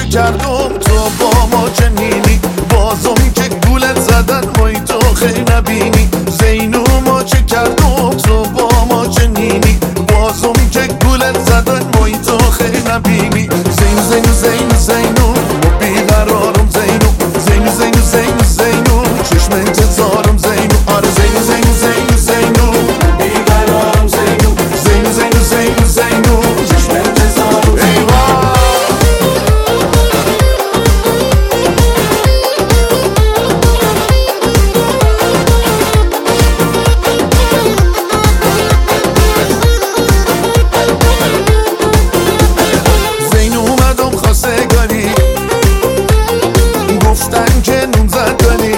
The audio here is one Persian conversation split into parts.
کردم تو با ما چنینی، بازم که گولت زدن وای تو خیلی نبینی. زینو ما چه کردم تو با ما چنینی، بازم که گولت زدن وای تو خیلی نبینی. زینو زینو زینو زینو بیقرارم، زینو زینو زینو زینو زینو چشم انتظارم، زینو آره زینو زینو زینو زینو بیقرارم، زینو زینو زینو زینو زینو چشم انتظارم. ایوان زینو اومدم خواستگاری، گفتن که نون زدنی.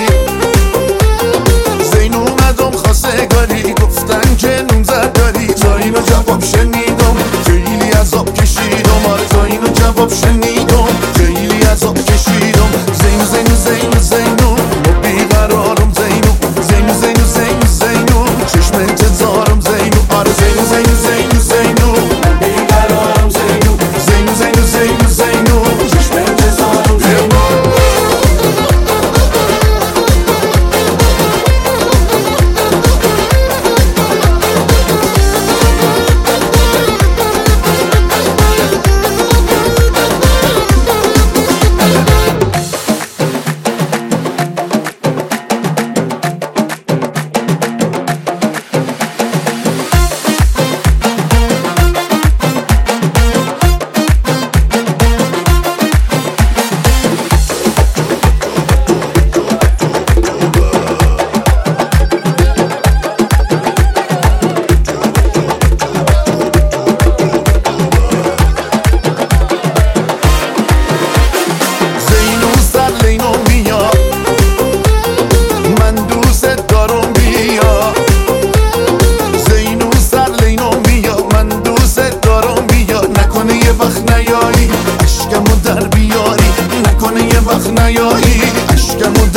زینو اومدم خواستگاری، گفتن که نون زدنی. تا اینو جواب شنیدم خیلی عذاب کشیدم، آره تا اینو جواب شنیدم خیلی عذاب کشیدم. زینو زینو زینو زینو بیقرارم، زینو زینو زینو زینو زینو چشم انتظارم، زینو آره زینو زینو زینو زینو بیقرارم، زینو زینو زینو زینو زینو چشم انتظارم، زینو. اشکمو در بیاری، نکنه یه وقت نیایی، اشکمو